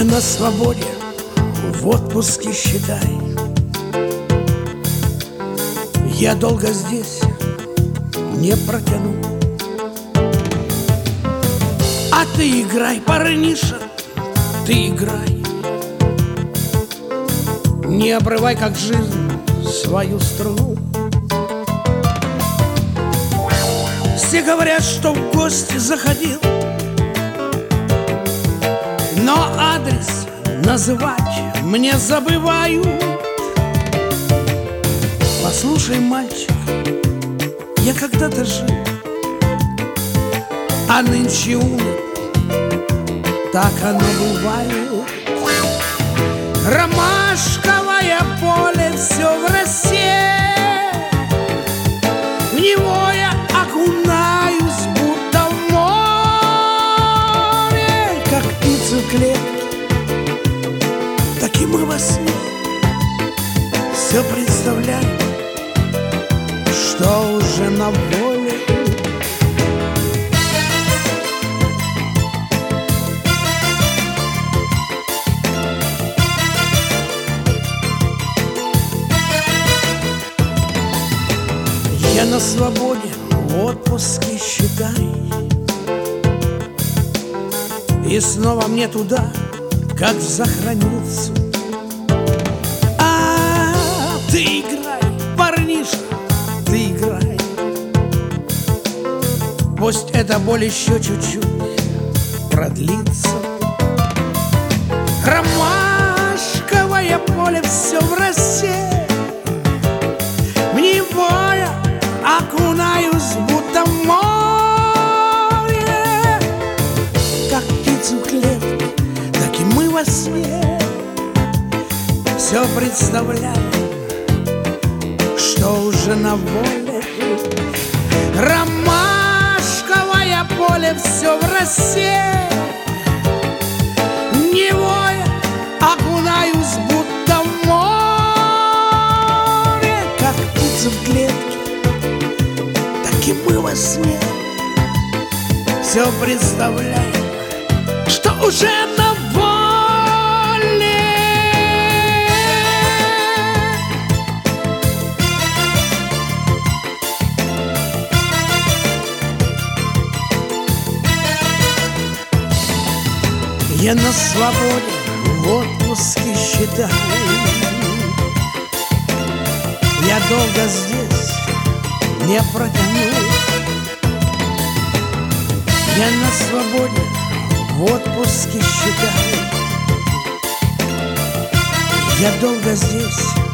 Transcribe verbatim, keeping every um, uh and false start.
на свободе, в отпуске, считай. Я долго здесь не протяну. А ты играй, парниша, ты играй. Не обрывай, как жизнь, свою струну. Все говорят, что в гости заходил, но адрес называть мне забывают. Послушай, мальчик, я когда-то жил, а нынче умер. Так оно бывает. Ромашковое поле все в росе, в него я окунаюсь, будто в море. Как птицы в клетке, так и мы во сне все представляем, что уже на воле. Я на свободе, в отпуске, считай. И снова мне туда, как за границу. А ты играй, парниша, ты играй. Пусть эта боль еще чуть-чуть продлится. Ромашковое поле все в росе, в него я окунаюсь, будто в море. Как птицы в клетке, так и мы во сне все представляем, что уже на воле. Ромашковое поле все в росе, в него я окунаюсь, будто в море. Как птицы в клетке, и мы во сне все представляем, что уже на воле. Я на свободе, в отпуске, считай. Я долго здесь не протяну. Я на свободе, в отпуске, считай. Я долго здесь